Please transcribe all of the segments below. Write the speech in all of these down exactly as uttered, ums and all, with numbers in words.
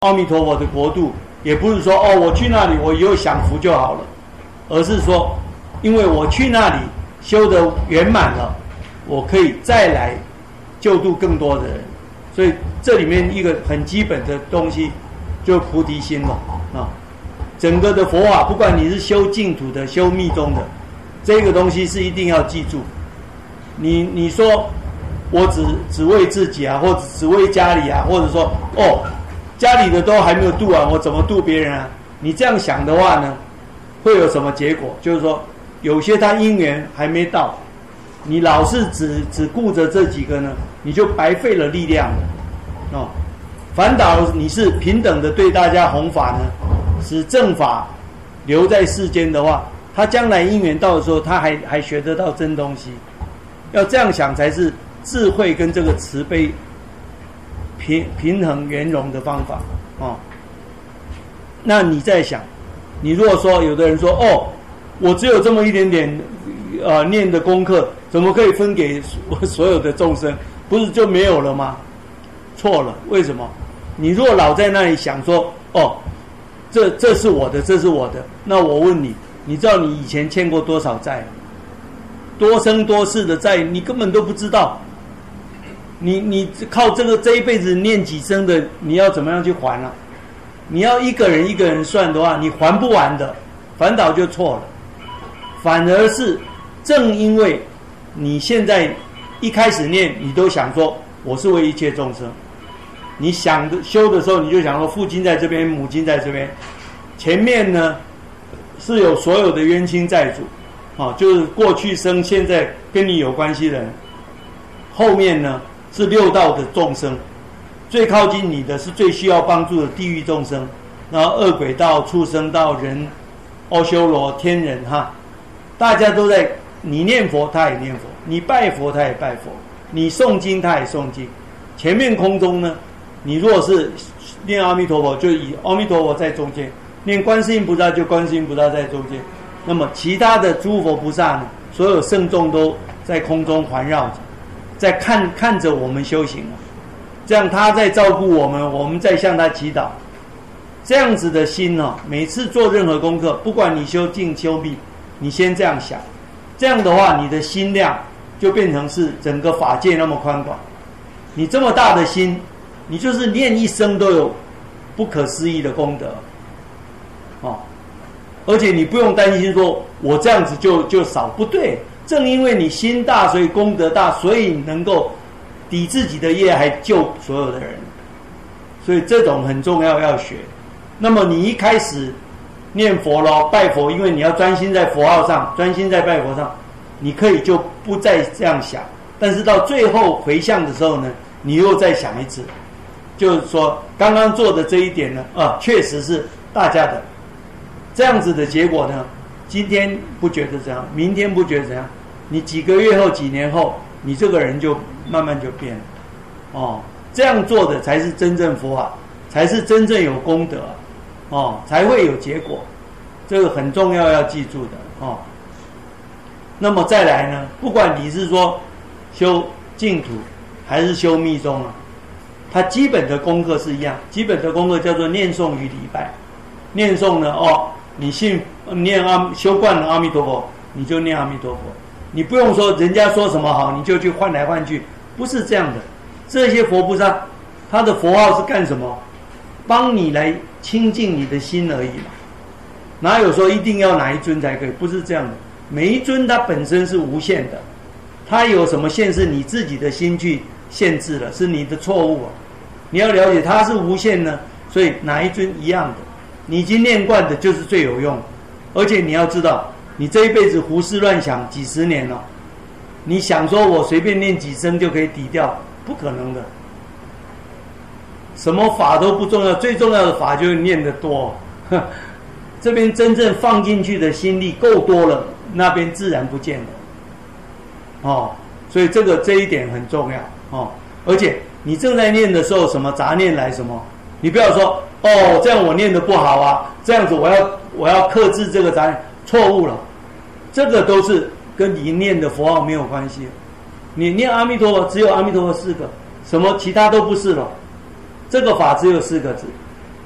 阿弥陀佛的国度，也不是说哦，我去那里我以后享福就好了，而是说，因为我去那里修得圆满了，我可以再来救度更多的人。所以这里面一个很基本的东西，就菩提心了啊。整个的佛法，不管你是修净土的、修密宗的，这个东西是一定要记住。你你说我只只为自己啊，或者只为家里啊，或者说哦。家里的都还没有度完，我怎么度别人啊？你这样想的话呢，会有什么结果？就是说，有些他因缘还没到，你老是只只顾着这几个呢，你就白费了力量了哦。反倒你是平等的对大家弘法呢，使正法留在世间的话，他将来因缘到的时候，他还还学得到真东西。要这样想才是智慧跟这个慈悲。平平衡圆融的方法哦。那你在想，你如果说有的人说哦，我只有这么一点点呃念的功课，怎么可以分给我所有的众生？不是就没有了吗？错了，为什么？你如果老在那里想说哦，这这是我的，这是我的，那我问你，你知道你以前欠过多少债？多生多世的债，你根本都不知道。你你靠这个这一辈子念几生的，你要怎么样去还啊？你要一个人一个人算的话，你还不完的，反倒就错了。反而是正因为你现在一开始念，你都想说我是为一切众生，你想的修的时候，你就想说父亲在这边，母亲在这边，前面呢是有所有的冤亲债主，啊，就是过去生现在跟你有关系的人，后面呢是六道的众生，最靠近你的是最需要帮助的地狱众生，然后恶鬼道、畜生道、人、阿修罗、天人哈，大家都在，你念佛他也念佛，你拜佛他也拜佛，你诵经他也诵经。前面空中呢，你若是念阿弥陀佛，就以阿弥陀佛在中间；念观世音菩萨就观世音菩萨在中间。那么其他的诸佛菩萨呢，所有圣众都在空中环绕着。在看看着我们修行，这样他在照顾我们，我们在向他祈祷。这样子的心哦，每次做任何功课，不管你修静修密，你先这样想，这样的话，你的心量就变成是整个法界那么宽广。你这么大的心，你就是念一生都有不可思议的功德哦，而且你不用担心说我这样子就就少，不对。正因为你心大，所以功德大，所以能够抵自己的业，还救所有的人。所以这种很重要，要学。那么你一开始念佛咯，拜佛，因为你要专心在佛号上，专心在拜佛上，你可以就不再这样想。但是到最后回向的时候呢，你又再想一次，就是说刚刚做的这一点呢，啊，确实是大家的这样子的结果呢。今天不觉得怎样，明天不觉得怎样，你几个月后、几年后，你这个人就慢慢就变了。哦，这样做的才是真正佛法，才是真正有功德，哦，才会有结果。这个很重要，要记住的哦。那么再来呢，不管你是说修净土还是修密宗啊，它基本的功课是一样，基本的功课叫做念诵与礼拜。念诵呢，哦。你信念阿修惯了阿弥陀佛，你就念阿弥陀佛，你不用说人家说什么好，你就去换来换去，不是这样的。这些佛菩萨，他的佛号是干什么？帮你来清净你的心而已嘛。哪有说一定要哪一尊才可以？不是这样的。每一尊它本身是无限的，它有什么限是你自己的心去限制了，是你的错误啊。你要了解它是无限呢，所以哪一尊一样的。你已经念惯的就是最有用，而且你要知道，你这一辈子胡思乱想几十年了，你想说我随便念几声就可以抵掉，不可能的。什么法都不重要，最重要的法就是念得多。这边真正放进去的心力够多了，那边自然不见了。哦，所以这个这一点很重要哦。而且你正在念的时候，什么杂念来什么，你不要说。哦，这样我念得不好啊，这样子我要我要克制这个杂念，错误了。这个都是跟你念的佛号没有关系。你念阿弥陀佛，只有阿弥陀佛四个，什么其他都不是了。这个法只有四个字，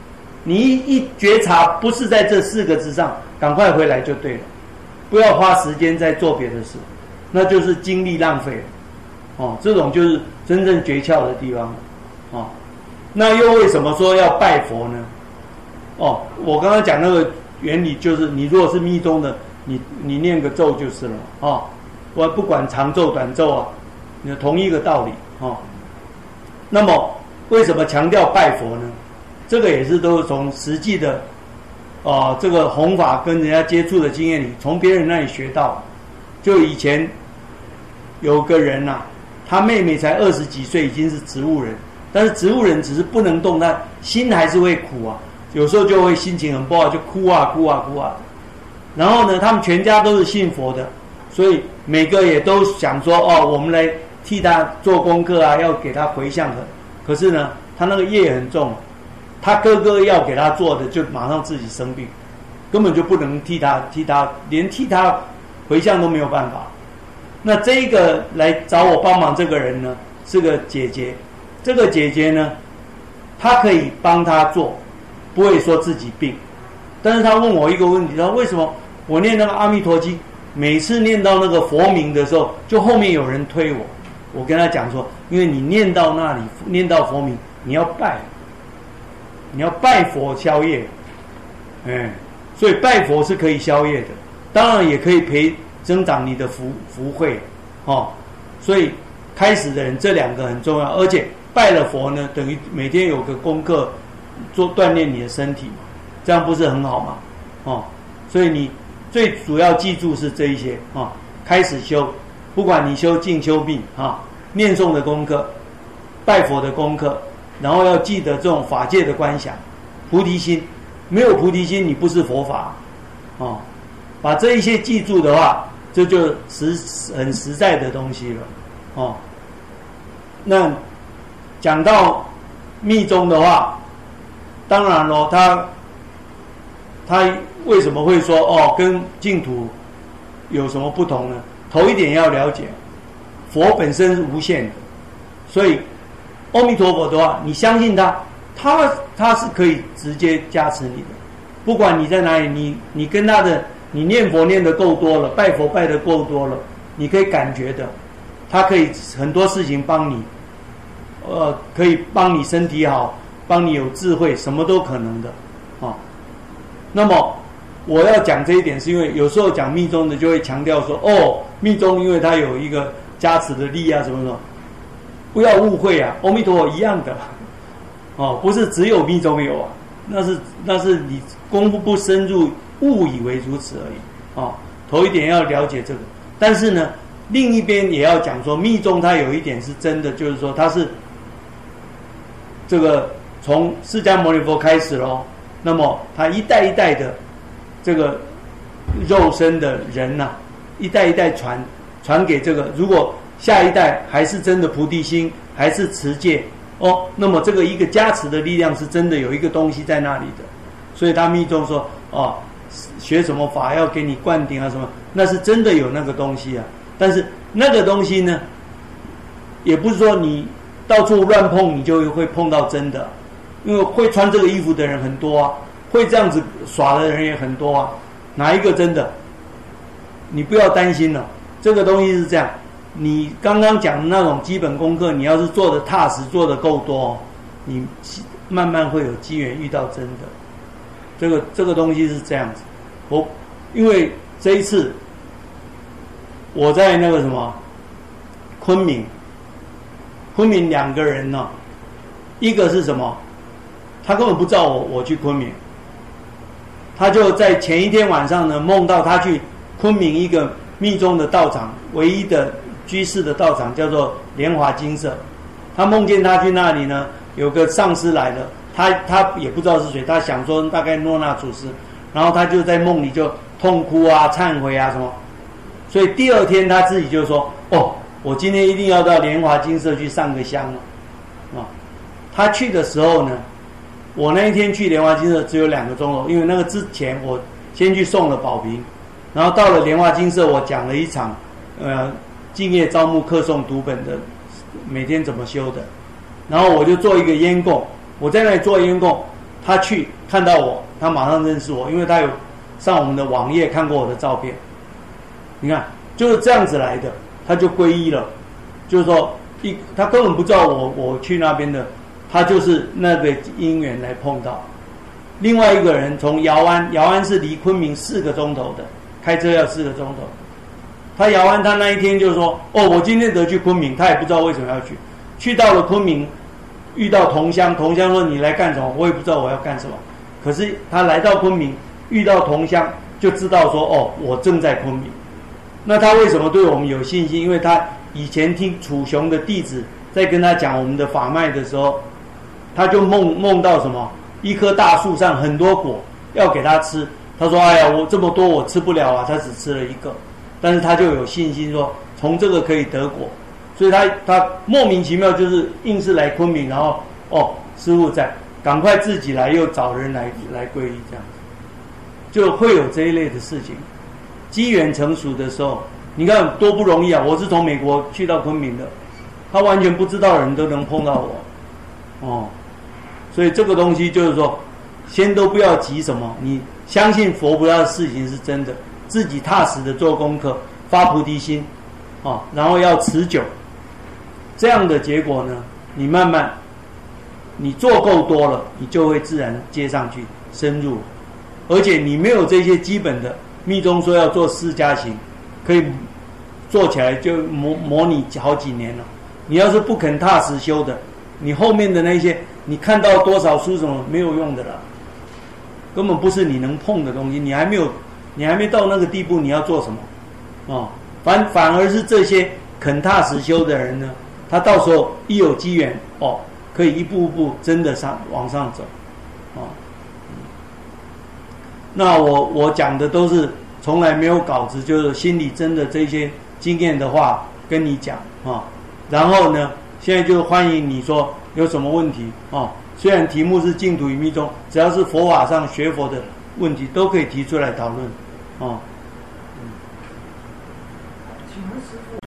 你一一觉察不是在这四个之上，赶快回来就对了，不要花时间在做别的事，那就是精力浪费了。哦，这种就是真正诀窍的地方。哦，那又为什么说要拜佛呢？哦，我刚刚讲那个原理就是，你如果是密宗的，你你念个咒就是了。哦，我不管长咒短咒啊，你同一个道理。哦，那么为什么强调拜佛呢？这个也是都是从实际的，啊、呃，这个弘法跟人家接触的经验里，从别人那里学到。就以前有个人呐、啊，他妹妹才二十几岁，已经是植物人，但是植物人只是不能动，他心还是会苦啊，有时候就会心情很不好，就哭啊哭啊哭啊。然后呢，他们全家都是信佛的，所以每个也都想说，哦，我们来替他做功课啊，要给他回向的。可是呢，他那个业很重。他哥哥要给他做的，就马上自己生病，根本就不能替他替他，连替他回向都没有办法。那这一个来找我帮忙这个人呢，是个姐姐。这个姐姐呢，她可以帮他做，不会说自己病。但是她问我一个问题，她说为什么我念那个阿弥陀经，每次念到那个佛名的时候，就后面有人推我。我跟她讲说，因为你念到那里，念到佛名，你要拜。你要拜佛消业，哎，所以拜佛是可以消业的，当然也可以培增长你的福福慧，哦，所以开始的人这两个很重要，而且拜了佛呢，等于每天有个功课做锻炼你的身体嘛，这样不是很好吗？哦，所以你最主要记住是这一些啊、哦，开始修，不管你修静修密啊，念诵的功课，拜佛的功课。然后要记得这种法界的观想，菩提心，没有菩提心，你不是佛法，哦，把这一些记住的话，这就实很实在的东西了，哦。那讲到密宗的话，当然咯，他他为什么会说哦跟净土有什么不同呢？头一点要了解，佛本身是无限的，所以。阿弥陀佛的话，你相信他，他他是可以直接加持你的，不管你在哪里，你你跟他的，你念佛念得够多了，拜佛拜得够多了，你可以感觉的，他可以很多事情帮你，呃，可以帮你身体好，帮你有智慧，什么都可能的，啊、哦。那么我要讲这一点，是因为有时候讲密宗的就会强调说，哦，密宗因为它有一个加持的力啊，什么什么。不要误会啊，阿弥陀佛一样的，哦，不是只有密宗有啊，那是那是你功夫不深入，误以为如此而已，哦，头一点要了解这个，但是呢，另一边也要讲说，密宗它有一点是真的，就是说它是这个从释迦牟尼佛开始咯，那么它一代一代的这个肉身的人呐、啊，一代一代传传给这个，如果下一代还是真的菩提心，还是持戒哦，那么这个一个加持的力量是真的有一个东西在那里的，所以他密宗说哦，学什么法要给你灌顶啊什么，那是真的有那个东西啊。但是那个东西呢，也不是说你到处乱碰你就会碰到真的，因为会穿这个衣服的人很多啊，会这样子耍的人也很多啊，哪一个真的？你不要担心了，这个东西是这样。你刚刚讲的那种基本功课，你要是做的踏实，做的够多，你慢慢会有机缘遇到真的。这个这个东西是这样子。我因为这一次我在那个什么昆明，昆明两个人呢、哦，一个是什么？他根本不知道我我去昆明，他就在前一天晚上呢梦到他去昆明一个密宗的道场，唯一的居士的道场叫做莲华精舍。他梦见他去那里呢，有个上师来了，他他也不知道是谁，他想说大概诺那祖师，然后他就在梦里就痛哭啊、忏悔啊什么。所以第二天他自己就说：“哦，我今天一定要到莲华精舍去上个香了。”啊，他去的时候呢，我那一天去莲华精舍只有两个钟头，因为那个之前我先去送了宝瓶，然后到了莲华精舍，我讲了一场呃净业招募课诵读本的每天怎么修的，然后我就做一个烟供，我在那里做烟供， 他去看到我，他马上认识我，因为他有上我们的网页看过我的照片。你看，就是这样子来的，他就皈依了。就是说，一他根本不知道我我去那边的，他就是那个因缘来碰到。另外一个人从姚安，姚安是离昆明四个钟头的，开车要四个钟头。他姚安他那一天就说：“哦，我今天得去昆明。”他也不知道为什么要去，去到了昆明，遇到同乡，同乡说：“你来干什么？”我也不知道我要干什么。可是他来到昆明，遇到同乡，就知道说：“哦，我正在昆明。”那他为什么对我们有信心？因为他以前听楚雄的弟子在跟他讲我们的法脉的时候，他就梦梦到什么？一棵大树上很多果要给他吃。他说：“哎呀，我这么多我吃不了啊！”他只吃了一个。但是他就有信心说，从这个可以得果，所以他他莫名其妙就是硬是来昆明，然后哦，师父在，赶快自己来，又找人来来皈依，这样子，就会有这一类的事情。机缘成熟的时候，你看多不容易啊！我是从美国去到昆明的，他完全不知道的人都能碰到我，哦，所以这个东西就是说，先都不要急什么，你相信佛菩萨的事情是真的。自己踏实的做功课，发菩提心，啊，然后要持久，这样的结果呢，你慢慢，你做够多了，你就会自然接上去，深入，而且你没有这些基本的，密宗说要做四加行，可以做起来就模模拟好几年了。你要是不肯踏实修的，你后面的那些，你看到多少书什么没有用的了，根本不是你能碰的东西，你还没有。你还没到那个地步，你要做什么？哦，反反而是这些肯踏实修的人呢，他到时候一有机缘，哦，可以一步步真的上往上走，哦。那我我讲的都是从来没有稿子，就是心里真的这些经验的话跟你讲啊，哦。然后呢，现在就欢迎你说有什么问题哦。虽然题目是净土与密宗，只要是佛法上学佛的问题，都可以提出来讨论。哦，